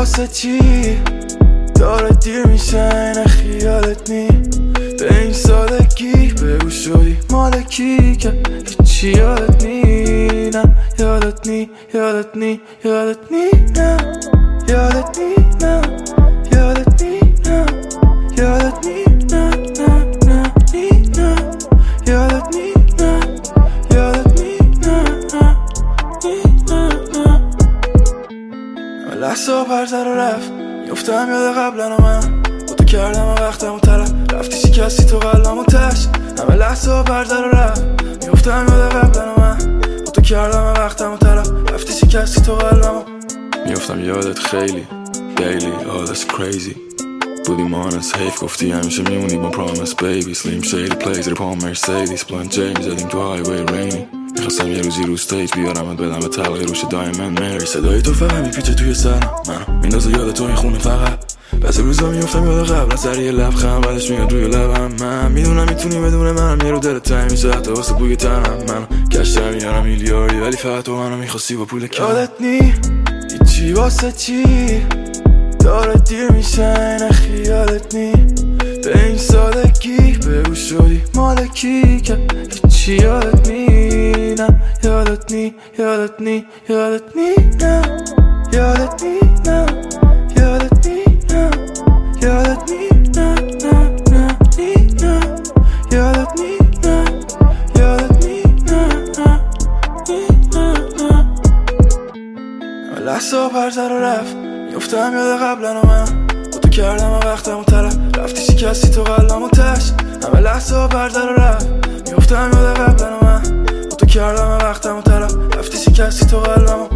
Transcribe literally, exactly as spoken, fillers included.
واسه چی داره دیر میشه نه خیالت نی به این سادگی بگو شدی مالکی که هیچی یادت نی نه یادت نی یادت نی یادت نی نه یادت نی نه یادت نی نه یادت نی نه نه نه نی نه یادت نی نه یادت نی نه نه نی نه نه همه لحظه پرزر و رفت میفتم یاد قبلا و من با تو کردم و وقتم و طرف رفتی شکستی تو قلبم و تش همه لحظه پرزر و رفت میفتم یاد قبلا و من با تو کردم و وقتم و طرف رفتی شکستی تو قلبم و میفتم یادت خیلی daily oh that's crazy بودی مانس حیف گفتی همیشه میمونی با promise baby slim shady plays رو پام مرسیدیس بلند جیمی زدیم تو highway rainy میخواستم یه روزی رو ستیج بیارمت بدم به تلقی روش دایمند مری صدای تو فقط میپیچه توی سرم منو میندازه یاد تو این خونه فقط بعضی روزا میفتم یاد قبل سر یه لبخند بعدش میاد روی لبم من میدونم میتونی بدون منم یه رو دلت تنگ میشه حتی واسه بوی تنم منو گشتم میارم میلیاردی ولی فقط تو منو میخواستی با پول کم یادت نی هیچی واسه چی داره دیر میشه نه خیالت نی به این سادگی بگو شدی مالکی که هیچی یادت نی نه یادت نی یادت نی یادت نی نه یادت نی نه یادت نی نه یادت نی نه نه نه نی نه یادت نی نه یادت نی نه نه نی نه نه همه لحظه پرزر و رفت میفتم یاد قبلا و من با تو کردم و وقتم و طرف رفتی شکستی تو قلبم و تش همه لحظه پرزر و رفت میفتم یاد قبلا و من با تو کردم و وقتم و طرف رفتی شکستی تو قلبم و